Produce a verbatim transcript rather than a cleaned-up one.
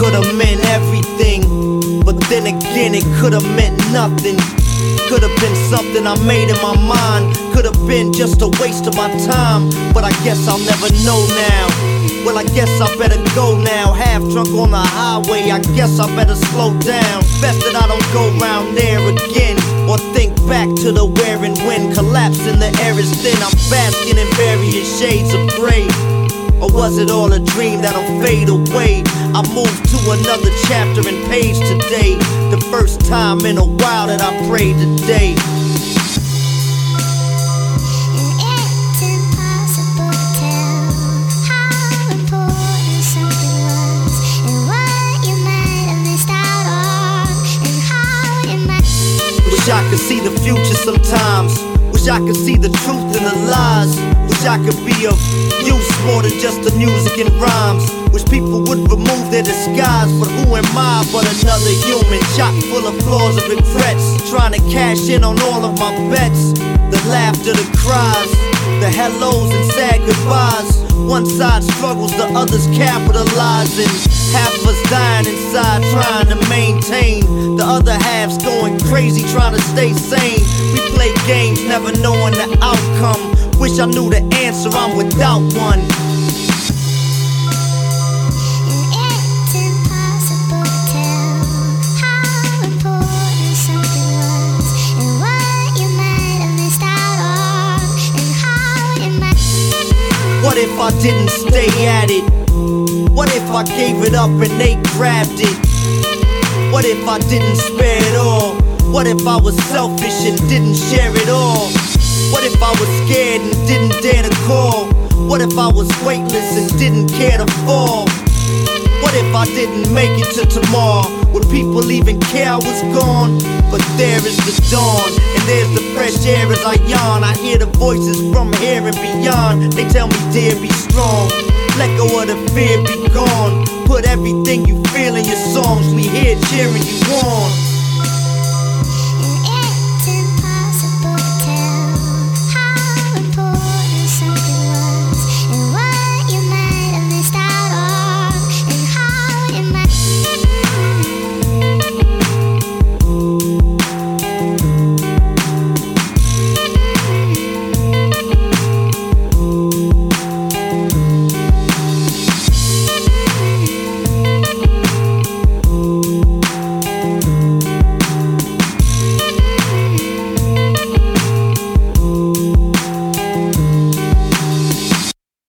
could've meant everything, but then again it could've meant nothing. Could've been something I made in my mind, could've been just a waste of my time, but I guess I'll never know now. Well, I guess I better go now. Half drunk on the highway, I guess I better slow down. Best that I don't go round there again, or think back to the where and when. Collapse in the air is thin, I'm basking in various shades of gray. Or was it all a dream that'll fade away? I moved to another chapter and page today. The first time in a while that I prayed today. Wish I could see the future sometimes. Wish I could see the truth in the lies. Wish I could be of use more than just the music and rhymes. Wish people would remove their disguise, but who am I but another human, chock full of flaws and regrets, trying to cash in on all of my bets. The laughter, the cries, the hellos and sad goodbyes. One side struggles, the other's capitalizing. Half of us dying inside trying to maintain. The other half's going crazy trying to stay sane. We play games never knowing the outcome. Wish I knew the answer, I'm without one. What if I didn't stay at it? What if I gave it up and they grabbed it? What if I didn't spare it all? What if I was selfish and didn't share it all? What if I was scared and didn't dare to call? What if I was weightless and didn't care to fall? What if I didn't make it to tomorrow? Would people even care I was gone? But there is the dawn, and there's the fresh air as I yawn. I hear the voices from here and beyond. They tell me, dear, be strong. Let go of the fear, be gone. Put everything you feel in your songs. We here cheering you on.